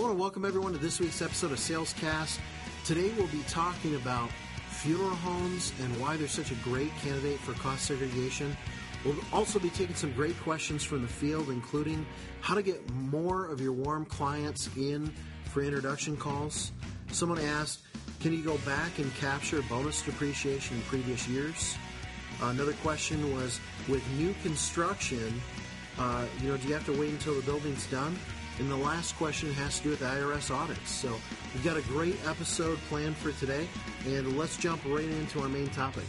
want to welcome everyone to this week's episode of Salescast. Today we'll be talking about funeral homes and why they're such a great candidate for cost segregation. We'll also be taking some great questions from the field, including how to get more of your warm clients in for introduction calls. Someone asked, can you go back and capture bonus depreciation in previous years? Another question was, with new construction, do you have to wait until the building's done? And the last question has to do with the IRS audits. So we've got a great episode planned for today, and let's jump right into our main topic.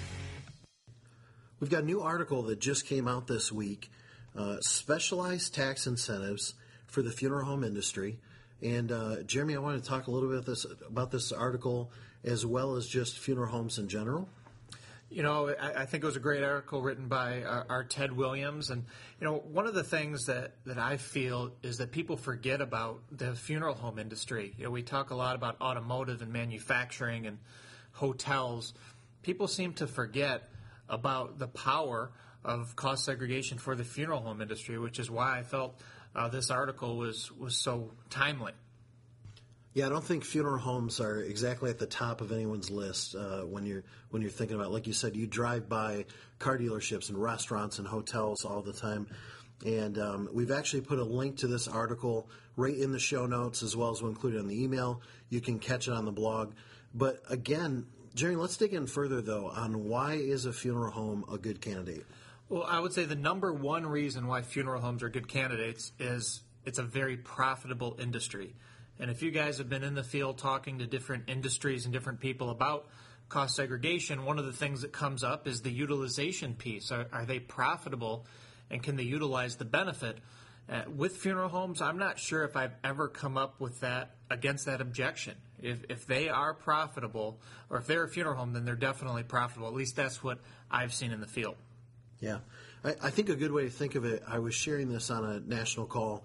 We've got a new article that just came out this week, Specialized Tax Incentives for the Funeral Home Industry. And Jeremy, I want to talk a little bit about this article as well as just funeral homes in general. You know, I think it was a great article written by our Ted Williams. And, one of the things that I feel is that people forget about the funeral home industry. We talk a lot about automotive and manufacturing and hotels. People seem to forget about the power of cost segregation for the funeral home industry, which is why I felt this article was so timely. Yeah, I don't think funeral homes are exactly at the top of anyone's list when you're thinking about, like you said, you drive by car dealerships and restaurants and hotels all the time. And we've actually put a link to this article right in the show notes, as well as we'll include it on the email. You can catch it on the blog. But again, Jerry, let's dig in further, though, on why is a funeral home a good candidate? Well, I would say the number one reason why funeral homes are good candidates is it's a very profitable industry. And if you guys have been in the field talking to different industries and different people about cost segregation, one of the things that comes up is the utilization piece. Are they profitable, and can they utilize the benefit? With funeral homes, I'm not sure if I've ever come up with that against that objection. If they are profitable, or if they're a funeral home, then they're definitely profitable. At least that's what I've seen in the field. Yeah. I think a good way to think of it, I was sharing this on a national call.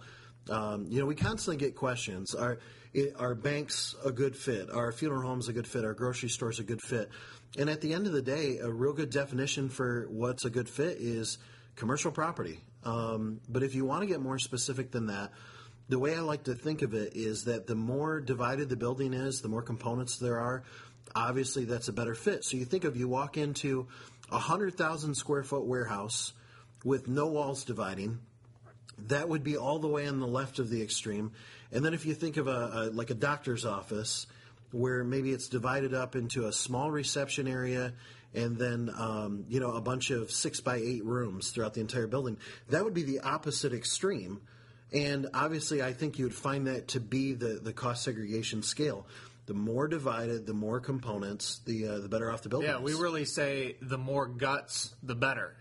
We constantly get questions. Are banks a good fit? Are funeral homes a good fit? Are grocery stores a good fit? And at the end of the day, a real good definition for what's a good fit is commercial property. But if you want to get more specific than that, the way I like to think of it is that the more divided the building is, the more components there are, obviously that's a better fit. So you walk into a 100,000 square foot warehouse with no walls dividing. That would be all the way on the left of the extreme. And then if you think of a doctor's office where maybe it's divided up into a small reception area and then, a bunch of 6x8 rooms throughout the entire building, that would be the opposite extreme. And obviously I think you would find that to be the cost segregation scale. The more divided, the more components, the better off the building is. Yeah, we really say the more guts, the better.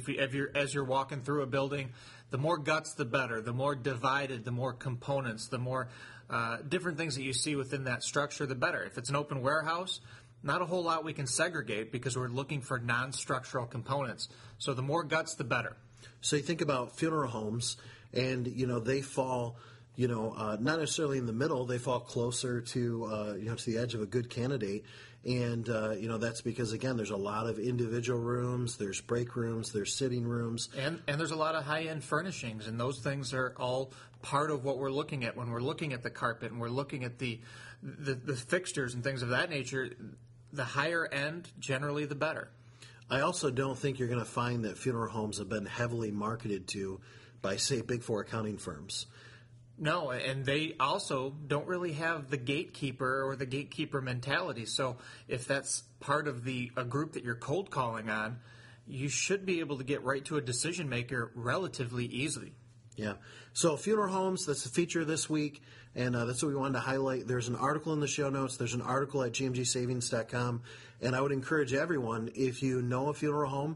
As you're walking through a building, the more guts, the better. The more divided, the more components, the more different things that you see within that structure, the better. If it's an open warehouse, not a whole lot we can segregate because we're looking for non-structural components. So the more guts, the better. So you think about funeral homes, and they fall, not necessarily in the middle. They fall closer to to the edge of a good candidate, and that's because again, there's a lot of individual rooms, there's break rooms, there's sitting rooms, and there's a lot of high-end furnishings, and those things are all part of what we're looking at when we're looking at the carpet and we're looking at the fixtures and things of that nature. The higher end, generally, the better. I also don't think you're going to find that funeral homes have been heavily marketed to by, say, Big Four accounting firms. No, and they also don't really have the gatekeeper or the gatekeeper mentality. So if that's part of a group that you're cold calling on, you should be able to get right to a decision maker relatively easily. Yeah. So funeral homes, that's the feature this week, and that's what we wanted to highlight. There's an article in the show notes. There's an article at gmgsavings.com, and I would encourage everyone, if you know a funeral home,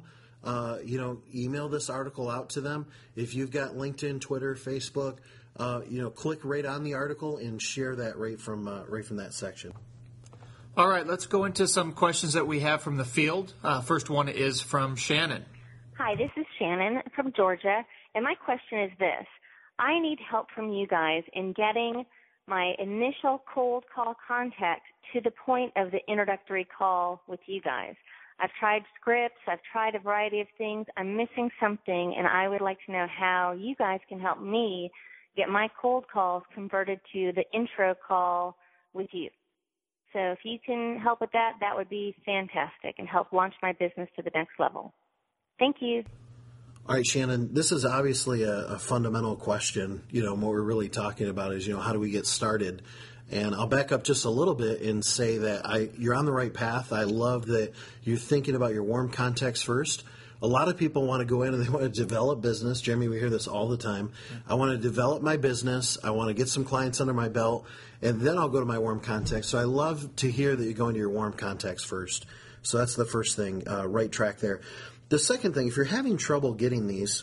email this article out to them. If you've got LinkedIn, Twitter, Facebook, click right on the article and share that right from that section. All right, let's go into some questions that we have from the field. First one is from Shannon. Hi, this is Shannon from Georgia, and my question is this. I need help from you guys in getting my initial cold call contact to the point of the introductory call with you guys. I've tried scripts. I've tried a variety of things. I'm missing something, and I would like to know how you guys can help me get my cold calls converted to the intro call with you. So if you can help with that, that would be fantastic and help launch my business to the next level. Thank you. All right, Shannon, this is obviously a fundamental question. What we're really talking about is, how do we get started? And I'll back up just a little bit and say that you're on the right path. I love that you're thinking about your warm contacts first. A lot of people want to go in and they want to develop business. Jeremy, we hear this all the time. I want to develop my business. I want to get some clients under my belt, and then I'll go to my warm contacts. So I love to hear that you're going to your warm contacts first. So that's the first thing, right track there. The second thing, if you're having trouble getting these,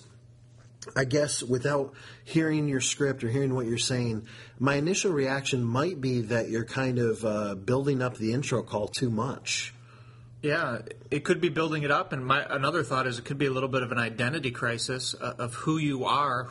I guess without hearing your script or hearing what you're saying, my initial reaction might be that you're kind of building up the intro call too much. Yeah, it could be building it up, and another thought is it could be a little bit of an identity crisis of who you are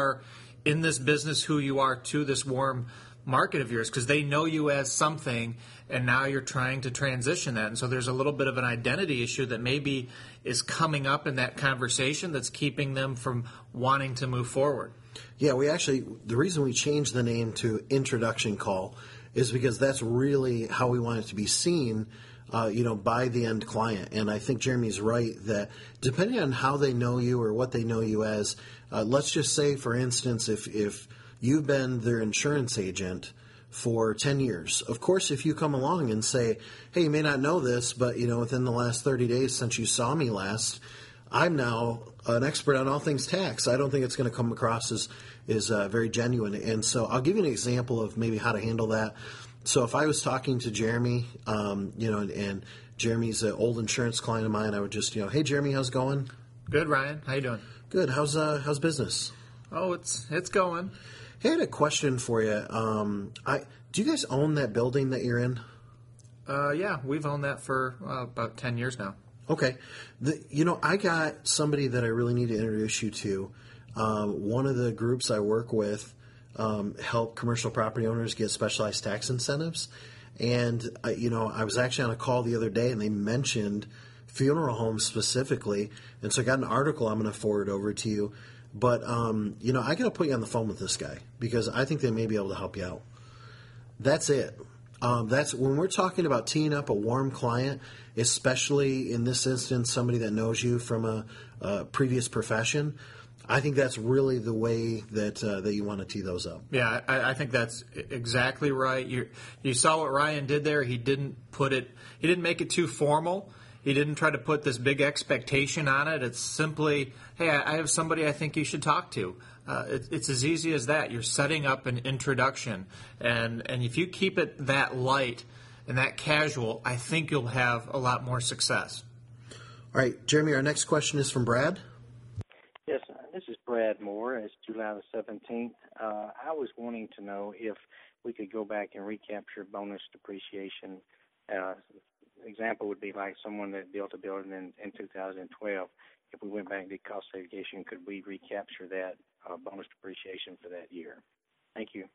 in this business, who you are to this warm market of yours, because they know you as something, and now you're trying to transition that. And so there's a little bit of an identity issue that maybe is coming up in that conversation that's keeping them from wanting to move forward. Yeah, the reason we changed the name to Introduction Call is because that's really how we want it to be seen, by the end client. And I think Jeremy's right that depending on how they know you or what they know you as, let's just say, for instance, if you've been their insurance agent for 10 years, of course, if you come along and say, hey, you may not know this, but, within the last 30 days since you saw me last, I'm now an expert on all things tax. I don't think it's going to come across as very genuine. And so I'll give you an example of maybe how to handle that. So if I was talking to Jeremy, and Jeremy's an old insurance client of mine, I would just, hey, Jeremy, how's it going? Good, Ryan. How you doing? Good. How's business? Oh, it's going. Hey, I had a question for you. Do you guys own that building that you're in? Yeah, we've owned that for about 10 years now. Okay. I got somebody that I really need to introduce you to. One of the groups I work with help commercial property owners get specialized tax incentives. And, I was actually on a call the other day, and they mentioned funeral homes specifically. And so I got an article I'm going to forward over to you. But, I got to put you on the phone with this guy because I think they may be able to help you out. That's it. That's when we're talking about teeing up a warm client, especially in this instance, somebody that knows you from a previous profession. I think that's really the way that you want to tee those up. Yeah, I think that's exactly right. You saw what Ryan did there. He didn't make it too formal. He didn't try to put this big expectation on it. It's simply, hey, I have somebody I think you should talk to. It's as easy as that. You're setting up an introduction. And if you keep it that light and that casual, I think you'll have a lot more success. All right, Jeremy, our next question is from Brad. Yes, this is Brad Moore. It's July the 17th. I was wanting to know if we could go back and recapture bonus depreciation. Example would be like someone that built a building in 2012. If we went back and did cost segregation, could we recapture that bonus depreciation for that year? Thank you.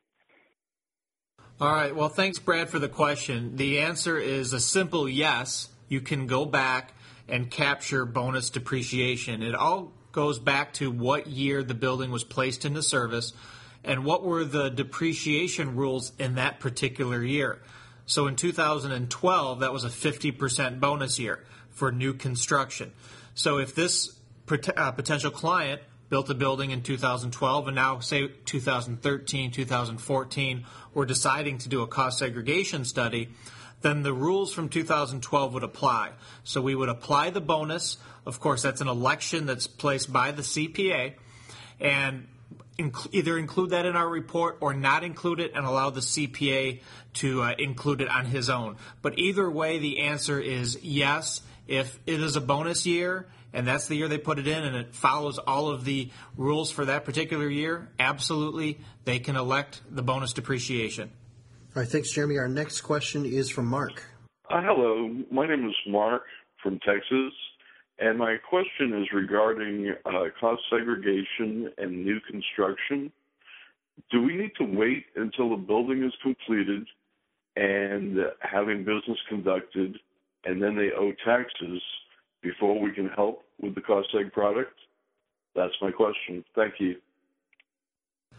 All right. Well, thanks, Brad, for the question. The answer is a simple yes. You can go back and capture bonus depreciation. It all goes back to what year the building was placed into service and what were the depreciation rules in that particular year. So in 2012, that was a 50% bonus year for new construction. So if this potential client built a building in 2012 and now, say, 2013, 2014, we're deciding to do a cost segregation study, then the rules from 2012 would apply. So we would apply the bonus. Of course, that's an election that's placed by the CPA, and either include that in our report or not include it and allow the CPA to include it on his own. But either way, the answer is yes. If it is a bonus year and that's the year they put it in and it follows all of the rules for that particular year, absolutely, they can elect the bonus depreciation. All right, thanks, Jeremy. Our next question is from Mark. Hello, my name is Mark from Texas, and my question is regarding cost segregation and new construction. Do we need to wait until the building is completed and having business conducted, and then they owe taxes before we can help with the cost seg product? That's my question. Thank you.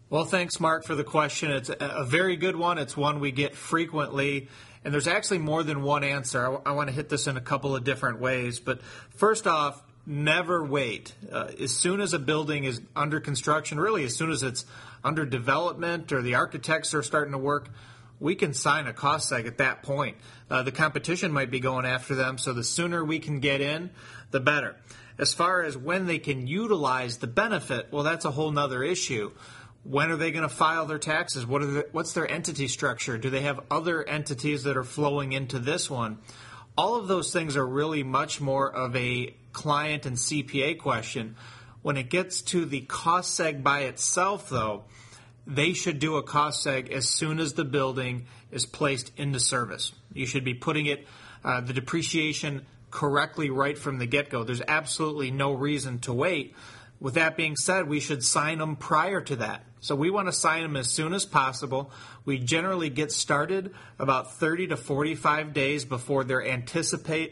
Well, thanks, Mark, for the question. It's a very good one. It's one we get frequently, and there's actually more than one answer. I want to hit this in a couple of different ways. But first off, never wait. As soon as a building is under construction, really as soon as it's under development or the architects are starting to work, we can sign a cost seg at that point. The competition might be going after them, so the sooner we can get in, the better. As far as when they can utilize the benefit, well, that's a whole nother issue. When are they going to file their taxes? What's their entity structure? Do they have other entities that are flowing into this one? All of those things are really much more of a client and CPA question. When it gets to the cost seg by itself, though, they should do a cost seg as soon as the building is placed into service. You should be putting it, the depreciation correctly right from the get-go. There's absolutely no reason to wait. With that being said, we should sign them prior to that. So we want to sign them as soon as possible. We generally get started about 30 to 45 days before their anticipated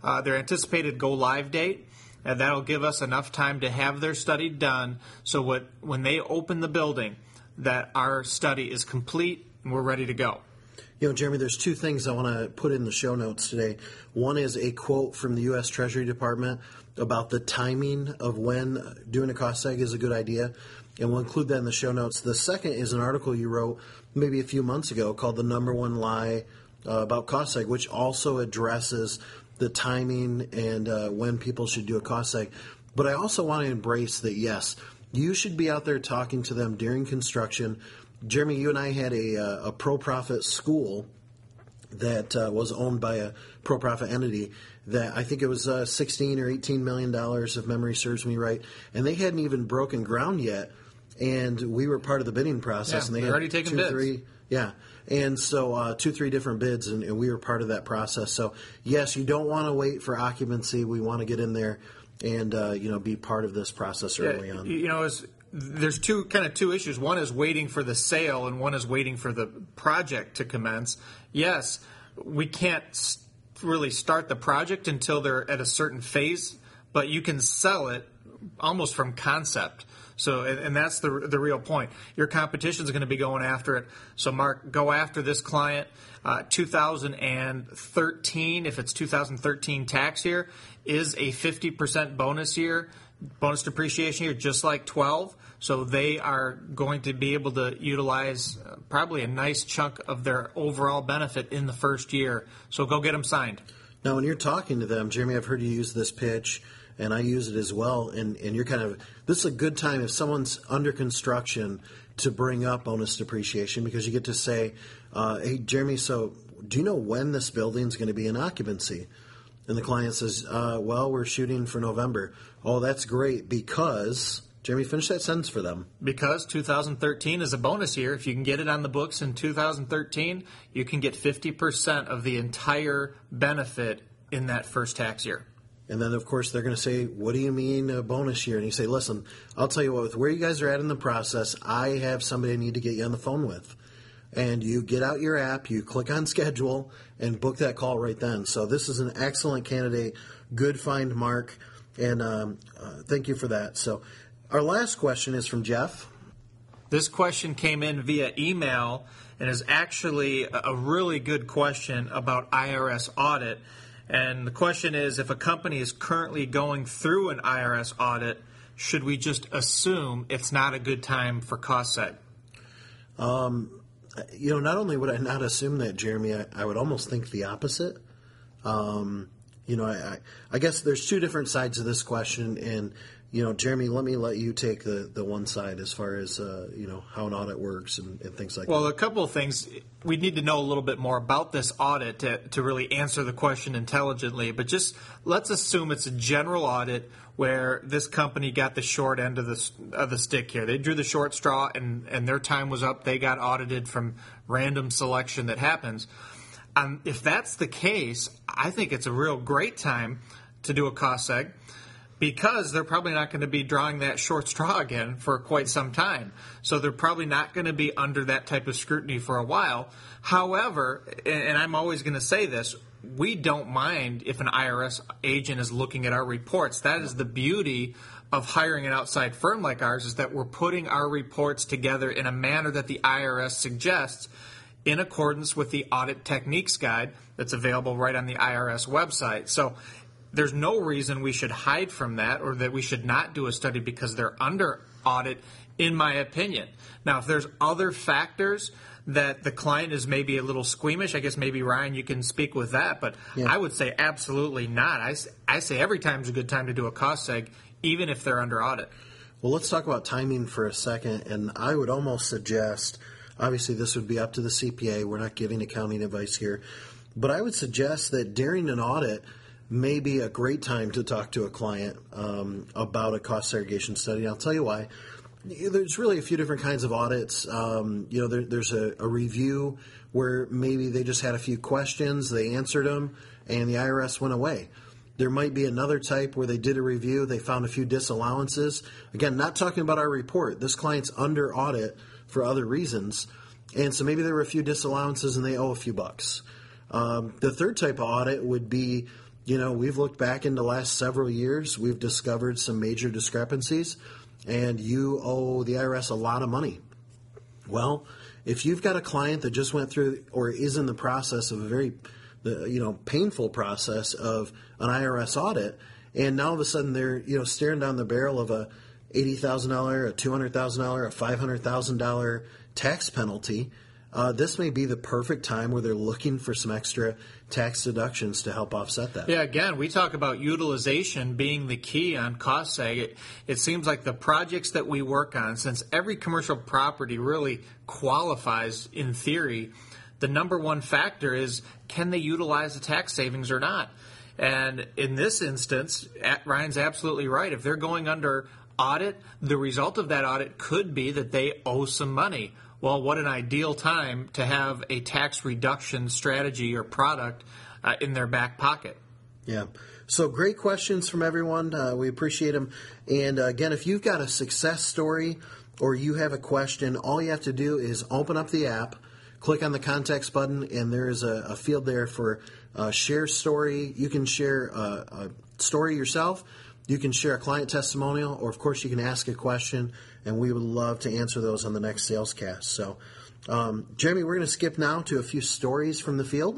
go-live date. And that'll give us enough time to have their study done so when they open the building, that our study is complete and we're ready to go. You know, Jeremy, there's two things I want to put in the show notes today. One is a quote from the U.S. Treasury Department about the timing of when doing a cost seg is a good idea, and we'll include that in the show notes. The second is an article you wrote maybe a few months ago called The Number One Lie about cost seg, which also addresses the timing and when people should do a cost seg. But I also want to embrace that, yes, you should be out there talking to them during construction. Jeremy, you and I had a pro-profit school that was owned by a pro-profit entity that I think it was $16 or $18 million, if memory serves me right, and they hadn't even broken ground yet, and we were part of the bidding process. Yeah, and they had already taken bids. And so 3 different bids, and we were part of that process. So, yes, you don't want to wait for occupancy. We want to get in there and be part of this process early on. There's two issues. One is waiting for the sale, and one is waiting for the project to commence. Yes, we can't really start the project until they're at a certain phase, but you can sell it almost from concept. So, and that's the real point. Your competition is going to be going after it. So, Mark, go after this client. 2013, if it's 2013 tax year, is a 50% bonus depreciation year, just like 12. So they are going to be able to utilize probably a nice chunk of their overall benefit in the first year. So go get them signed. Now, when you're talking to them, Jeremy, I've heard you use this pitch, and I use it as well. And you're this is a good time if someone's under construction to bring up bonus depreciation, because you get to say, hey, Jeremy, so do you know when this building's going to be in occupancy? And the client says, well, we're shooting for November. Oh, that's great, because, Jeremy, finish that sentence for them. Because 2013 is a bonus year. If you can get it on the books in 2013, you can get 50% of the entire benefit in that first tax year. And then, of course, they're going to say, what do you mean a bonus year? And you say, listen, I'll tell you what, with where you guys are at in the process, I have somebody I need to get you on the phone with. And you get out your app, you click on schedule, and book that call right then. So this is an excellent candidate. Good find, Mark. And thank you for that. So our last question is from Jeff. This question came in via email and is actually a really good question about IRS audit. And the question is, if a company is currently going through an IRS audit, should we just assume it's not a good time for cost seg? Not only would I not assume that, Jeremy, I would almost think the opposite. I guess there's two different sides of this question, and Jeremy, let you take the one side as far as how an audit works and things like that. Well, a couple of things. We need to know a little bit more about this audit to really answer the question intelligently. But just let's assume it's a general audit where this company got the short end of the stick here. They drew the short straw, and their time was up. They got audited from random selection that happens. If that's the case, I think it's a real great time to do a cost seg, because they're probably not going to be drawing that short straw again for quite some time. So they're probably not going to be under that type of scrutiny for a while. However, and I'm always going to say this, we don't mind if an IRS agent is looking at our reports. That is the beauty of hiring an outside firm like ours, is that we're putting our reports together in a manner that the IRS suggests in accordance with the Audit Techniques Guide that's available right on the IRS website. So there's no reason we should hide from that or that we should not do a study because they're under audit, in my opinion. Now, if there's other factors that the client is maybe a little squeamish, I guess maybe, Ryan, you can speak with that, but I would say absolutely not. I say every time is a good time to do a cost seg, even if they're under audit. Well, let's talk about timing for a second, and I would almost suggest, obviously this would be up to the CPA, we're not giving accounting advice here, but I would suggest that during an audit may be a great time to talk to a client about a cost segregation study. And I'll tell you why. There's really a few different kinds of audits. There's a review where maybe they just had a few questions, they answered them, and the IRS went away. There might be another type where they did a review, they found a few disallowances. Again, not talking about our report. This client's under audit for other reasons, and so maybe there were a few disallowances and they owe a few bucks. The third type of audit would be, we've looked back in the last several years, we've discovered some major discrepancies, and you owe the IRS a lot of money. Well, if you've got a client that just went through or is in the process of a very painful process of an IRS audit, and now all of a sudden they're staring down the barrel of a $80,000, a $200,000, a $500,000 tax penalty, this may be the perfect time where they're looking for some extra tax deductions to help offset that. Yeah, again, we talk about utilization being the key on cost seg. It seems like the projects that we work on, since every commercial property really qualifies in theory, the number one factor is, can they utilize the tax savings or not? And in this instance, Ryan's absolutely right. If they're going under audit, the result of that audit could be that they owe some money. Well, what an ideal time to have a tax reduction strategy or product in their back pocket. Yeah. So great questions from everyone. We appreciate them. And again, if you've got a success story or you have a question, all you have to do is open up the app, click on the context button, and there is a field there for share story. You can share a story yourself. You can share a client testimonial, or of course you can ask a question, and we would love to answer those on the next sales cast. So, Jeremy, we're going to skip now to a few stories from the field.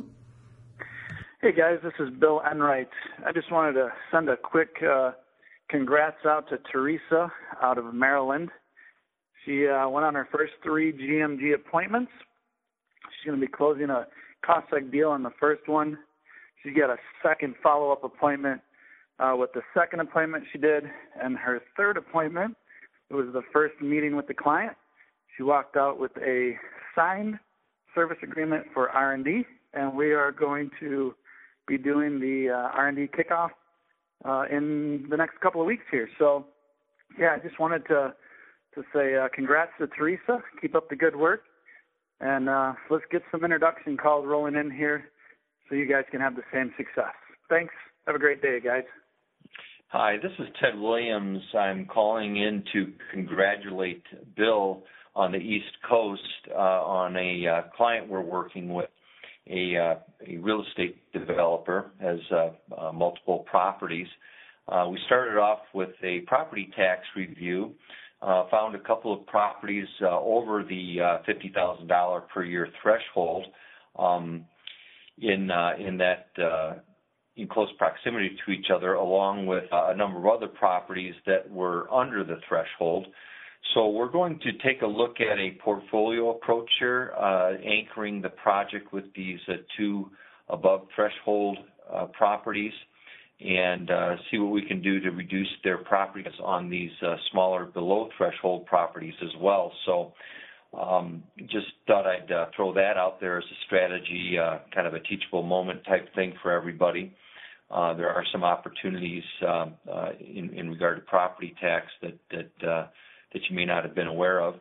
Hey guys, this is Bill Enright. I just wanted to send a quick congrats out to Teresa out of Maryland. She went on her first 3 GMG appointments. She's going to be closing a cost seg deal on the first one. She got a second follow-up appointment with the second appointment she did, and her third appointment, it was the first meeting with the client. She walked out with a signed service agreement for R&D, and we are going to be doing the R&D kickoff in the next couple of weeks here. So, yeah, I just wanted to say congrats to Teresa. Keep up the good work, and let's get some introduction calls rolling in here so you guys can have the same success. Thanks. Have a great day, guys. Hi, this is Ted Williams. I'm calling in to congratulate Bill on the East Coast on a client we're working with, a real estate developer, has multiple properties. We started off with a property tax review, found a couple of properties over the $50,000 per year threshold in close proximity to each other, along with a number of other properties that were under the threshold. So we're going to take a look at a portfolio approach here, anchoring the project with these 2 above threshold properties, and see what we can do to reduce their properties on these smaller below threshold properties as well. So just thought I'd throw that out there as a strategy, kind of a teachable moment type thing for everybody. There are some opportunities in regard to property tax that you may not have been aware of.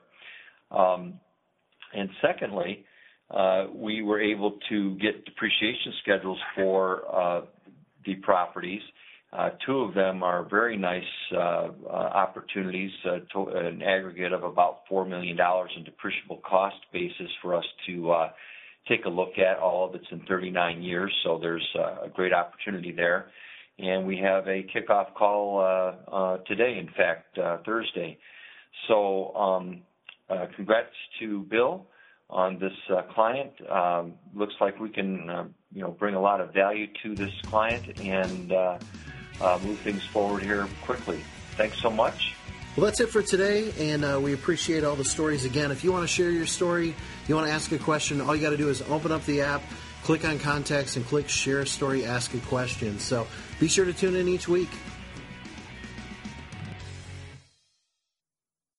And secondly, we were able to get depreciation schedules for the properties. 2 of them are very nice opportunities, an aggregate of about $4 million in depreciable cost basis for us to take a look at. All of it's in 39 years, so there's a great opportunity there. And we have a kickoff call today, in fact, Thursday. So congrats to Bill on this client. Looks like we can bring a lot of value to this client and move things forward here quickly. Thanks so much. Well, that's it for today, and we appreciate all the stories. Again, if you want to share your story, you want to ask a question, all you got to do is open up the app, click on Contacts, and click Share a Story, Ask a Question. So be sure to tune in each week.